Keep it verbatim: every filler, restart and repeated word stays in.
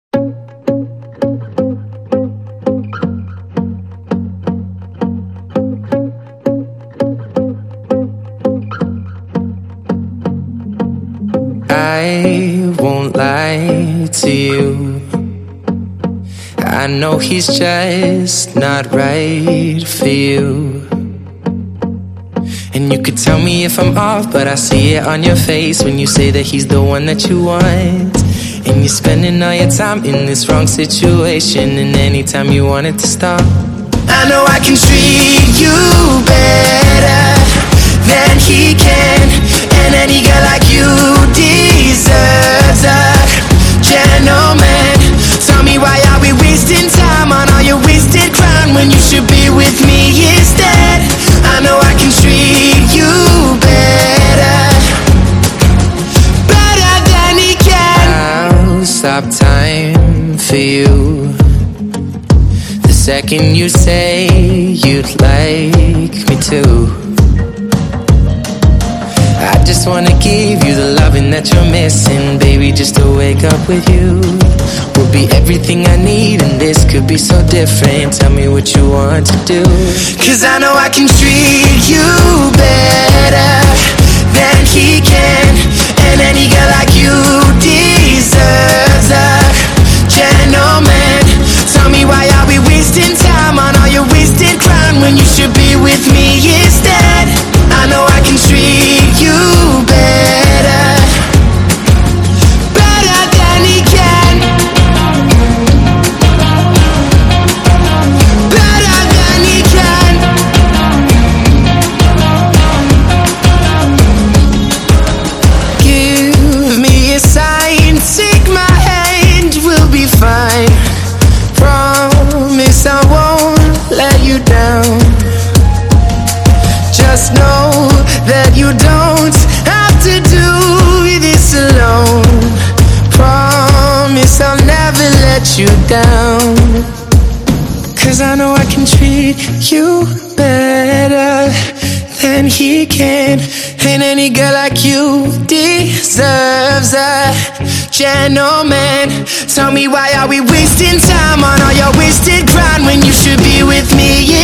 I won't lie to you. I know he's just not right for you. And you could tell me if I'm off, but I see it on your face when you say that he's the one that you want. And you're spending all your time in this wrong situation, and anytime you want it to stop, I know I can treat you better than he can. And any girl like you deserves a gentleman. Tell me, why are we wasting time on all your wasted crown when you should be with me instead? I know I can treat you better, better than he can. I'll stop time for you the second you say you'd like me to. I just wanna give you the loving that you're missing, baby. Just to wake up with you will be everything I need, and this could be so different. Tell me what you want to do, 'cause I know I can treat you better than he can. And any girl like you deserves a gentleman. Tell me, why are we wasting time on all your wasted crown when you should be with me instead? I know I can treat you better, better than he can, better than he can. Give me a sign, take my hand, we'll be fine. Promise I won't let you down. Just know that you don't have to do this alone. Promise I'll never let you down, 'cause I know I can treat you better than he can. And any girl like you deserves a gentleman. Tell me, why are we wasting time on all your wasted grind when you should be with me?